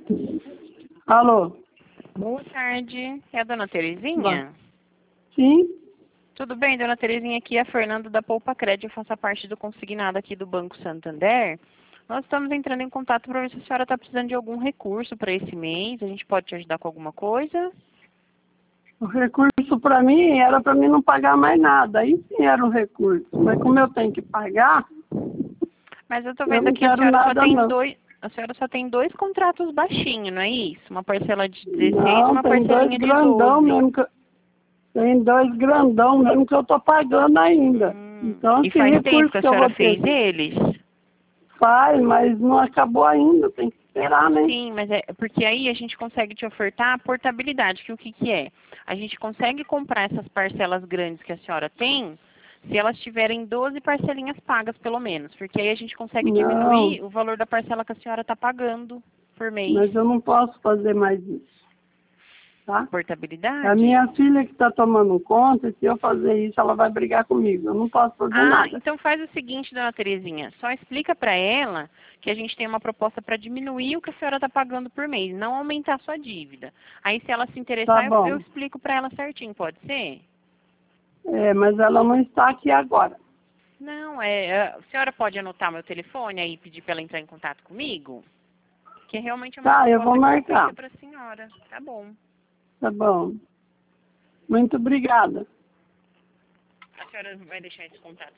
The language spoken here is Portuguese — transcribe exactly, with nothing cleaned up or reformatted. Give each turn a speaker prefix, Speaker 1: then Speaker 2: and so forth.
Speaker 1: Alô?
Speaker 2: Boa tarde. É a dona Terezinha?
Speaker 1: Sim?
Speaker 2: Tudo bem, dona Terezinha? Aqui é a Fernanda da Poupa Crédito. Eu faço parte do consignado aqui do Banco Santander. Nós estamos entrando em contato para ver se a senhora está precisando de algum recurso para esse mês. A gente pode te ajudar com alguma coisa?
Speaker 1: O recurso para mim era para mim não pagar mais nada. Aí sim era um recurso. Mas como eu tenho que pagar,
Speaker 2: Mas eu estou
Speaker 1: eu
Speaker 2: vendo
Speaker 1: não
Speaker 2: aqui a
Speaker 1: quero
Speaker 2: senhora só
Speaker 1: nada
Speaker 2: tem
Speaker 1: não.
Speaker 2: dois. A senhora só tem dois contratos baixinhos, não é isso? Uma parcela de dezesseis e
Speaker 1: Não,
Speaker 2: uma
Speaker 1: tem dois
Speaker 2: parcelinha de
Speaker 1: grandão
Speaker 2: doze.
Speaker 1: mesmo que eu, tem dois grandão mesmo que eu tô pagando ainda.
Speaker 2: Hum.
Speaker 1: Então
Speaker 2: E
Speaker 1: que
Speaker 2: faz tempo
Speaker 1: recurso
Speaker 2: que a
Speaker 1: que eu
Speaker 2: senhora
Speaker 1: vou ter?
Speaker 2: fez eles?
Speaker 1: Faz, mas não acabou ainda, tem que esperar, né?
Speaker 2: Sim, mas é porque aí a gente consegue te ofertar a portabilidade, que o que, que é? A gente consegue comprar essas parcelas grandes que a senhora tem, se elas tiverem doze parcelinhas pagas, pelo menos. Porque aí a gente consegue
Speaker 1: Não,
Speaker 2: diminuir o valor da parcela que a senhora está pagando por mês.
Speaker 1: mas eu não posso fazer mais isso,
Speaker 2: A
Speaker 1: tá? É a
Speaker 2: portabilidade?
Speaker 1: minha filha que está tomando conta, e se eu fazer isso, ela vai brigar comigo. Eu não posso fazer
Speaker 2: Ah,
Speaker 1: nada.
Speaker 2: então faz o seguinte, dona Terezinha, só explica para ela que a gente tem uma proposta para diminuir o que a senhora está pagando por mês, não aumentar a sua dívida. Aí se ela se
Speaker 1: Tá
Speaker 2: interessar, eu, eu
Speaker 1: bom.
Speaker 2: explico para ela certinho, pode ser?
Speaker 1: É, mas ela não está aqui agora.
Speaker 2: Não, é, é, a senhora pode anotar meu telefone aí e pedir para ela entrar em contato comigo? Que realmente é uma
Speaker 1: Tá, eu vou
Speaker 2: proposta que foi feita
Speaker 1: marcar.
Speaker 2: para a senhora. Tá bom.
Speaker 1: Tá bom. Muito obrigada.
Speaker 2: A senhora vai deixar esse contato